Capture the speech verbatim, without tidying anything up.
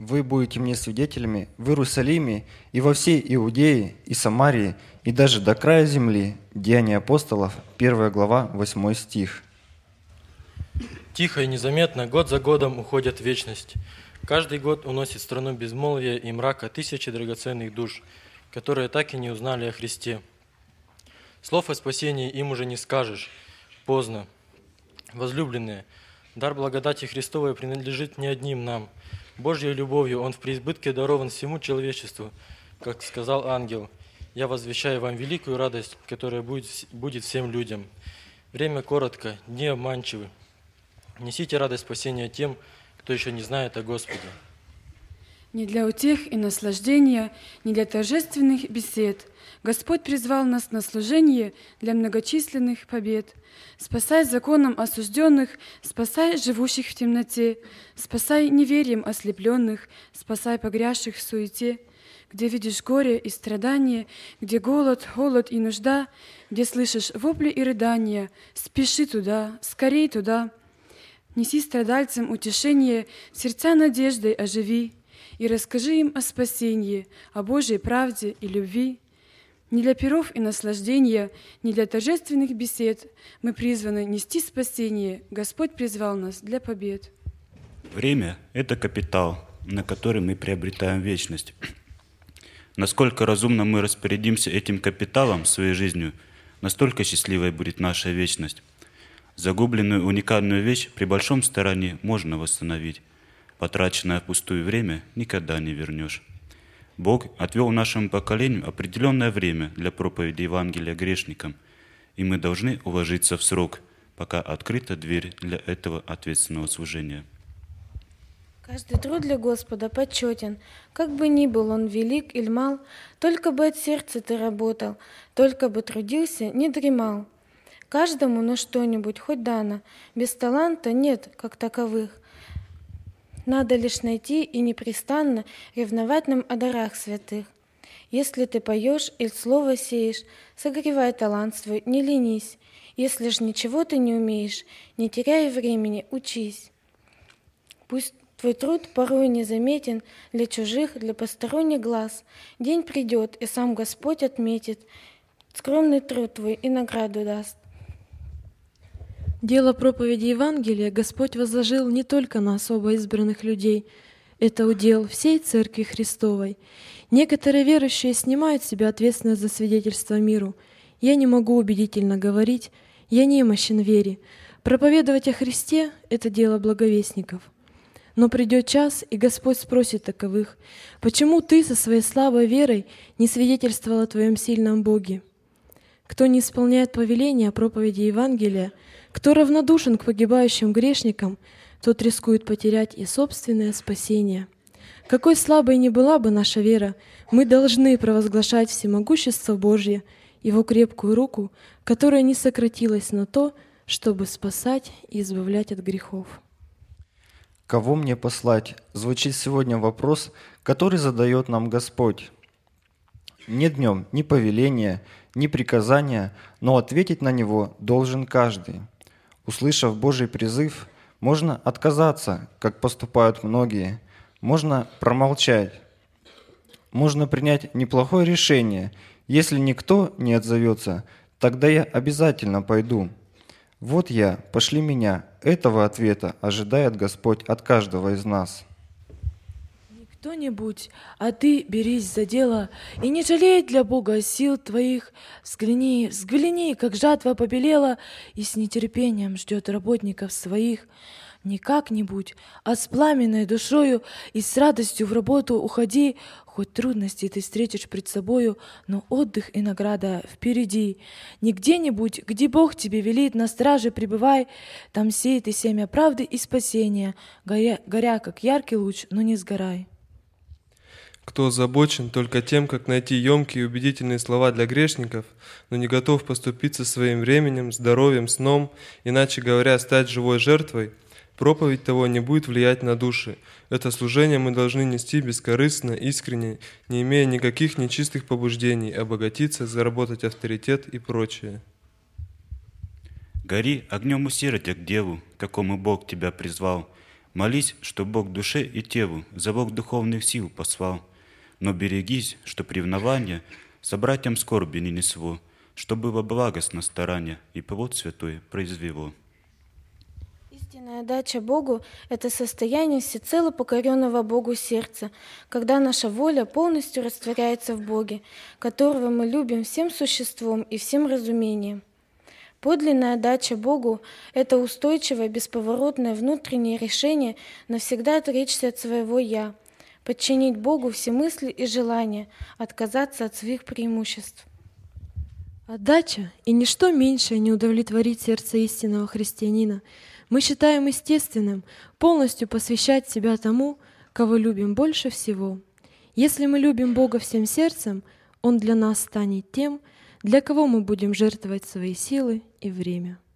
вы будете мне свидетелями в Иерусалиме и во всей Иудее и Самарии, и даже до края земли». Деяния апостолов, первая глава, восьмой стих. Тихо и незаметно год за годом уходят в вечность. Каждый год уносит страну безмолвия и мрака тысячи драгоценных душ, которые так и не узнали о Христе. Слов о спасении им уже не скажешь. Поздно. Возлюбленные, дар благодати Христовой принадлежит не одним нам. Божьей любовью Он в преизбытке дарован всему человечеству. Как сказал ангел: «Я возвещаю вам великую радость, которая будет, будет всем людям». Время коротко, дни обманчивы. Несите радость спасения тем, кто еще не знает о Господе. Не для утех и наслаждения, не для торжественных бесед. Господь призвал нас на служение для многочисленных побед. Спасай законом осужденных, спасай живущих в темноте, спасай неверием ослепленных, спасай погрязших в суете. Где видишь горе и страдания, где голод, холод и нужда, где слышишь вопли и рыдания, спеши туда, скорей туда. Неси страдальцам утешение, сердца надеждой оживи, и расскажи им о спасении, о Божьей правде и любви. Не для пиров и наслаждения, не для торжественных бесед мы призваны нести спасение. Господь призвал нас для побед. Время – это капитал, на который мы приобретаем вечность. Насколько разумно мы распорядимся этим капиталом своей жизнью, настолько счастливой будет наша вечность. Загубленную уникальную вещь при большом старании можно восстановить. Потраченное впустую время никогда не вернешь. Бог отвел нашему поколению определенное время для проповеди Евангелия грешникам, и мы должны уложиться в срок, пока открыта дверь для этого ответственного служения. Каждый труд для Господа почетен, как бы ни был он велик или мал, только бы от сердца ты работал, только бы трудился, не дремал. Каждому на что-нибудь хоть дано, без таланта нет, как таковых. Надо лишь найти и непрестанно ревновать нам о дарах святых. Если ты поешь или слово сеешь, согревай талант свой, не ленись. Если ж ничего ты не умеешь, не теряй времени, учись. Пусть твой труд порой незаметен для чужих, для посторонних глаз. День придет, и сам Господь отметит, скромный труд твой и награду даст. Дело проповеди Евангелия Господь возложил не только на особо избранных людей. Это удел всей Церкви Христовой. Некоторые верующие снимают с себя ответственность за свидетельство миру. Я не могу убедительно говорить, я немощен в вере. Проповедовать о Христе — это дело благовестников. Но придет час, и Господь спросит таковых: «Почему ты со своей слабой верой не свидетельствовал о твоем сильном Боге?» Кто не исполняет повеления о проповеди Евангелия, кто равнодушен к погибающим грешникам, тот рискует потерять и собственное спасение. Какой слабой ни была бы наша вера, мы должны провозглашать всемогущество Божье, Его крепкую руку, которая не сократилась на то, чтобы спасать и избавлять от грехов. «Кого мне послать?» Звучит сегодня вопрос, который задает нам Господь. Нет в нем ни повеления, ни приказания, но ответить на него должен каждый. Услышав Божий призыв, можно отказаться, как поступают многие, можно промолчать, можно принять неплохое решение. Если никто не отзовется, тогда я обязательно пойду. Вот я, пошли меня. Этого ответа ожидает Господь от каждого из нас. Кто-нибудь, а ты берись за дело, и не жалей для Бога сил твоих. Взгляни, взгляни, как жатва побелела, и с нетерпением ждет работников своих. Не как-нибудь, а с пламенной душою и с радостью в работу уходи. Хоть трудности ты встретишь пред собою, но отдых и награда впереди. Не где-нибудь, где Бог тебе велит, на страже пребывай. Там сей ты семя правды и спасения, горя, горя как яркий луч, но не сгорай. Кто озабочен только тем, как найти емкие и убедительные слова для грешников, но не готов поступиться своим временем, здоровьем, сном, иначе говоря, стать живой жертвой, проповедь того не будет влиять на души. Это служение мы должны нести бескорыстно, искренне, не имея никаких нечистых побуждений, обогатиться, заработать авторитет и прочее. Гори огнем усердия к делу, какому Бог тебя призвал. Молись, что Бог душе и телу залог духовных сил послал, но берегись, что ревнование собратьям скорби не несло, что было благостно старание и плод святой произвело. Истинная отдача Богу – это состояние всецело покоренного Богу сердца, когда наша воля полностью растворяется в Боге, которого мы любим всем существом и всем разумением. Подлинная отдача Богу – это устойчивое, бесповоротное внутреннее решение навсегда отречься от своего «я», подчинить Богу все мысли и желания, отказаться от своих преимуществ. Отдача и ничто меньшее не удовлетворит сердце истинного христианина. Мы считаем естественным полностью посвящать себя тому, кого любим больше всего. Если мы любим Бога всем сердцем, Он для нас станет тем, для кого мы будем жертвовать свои силы и время.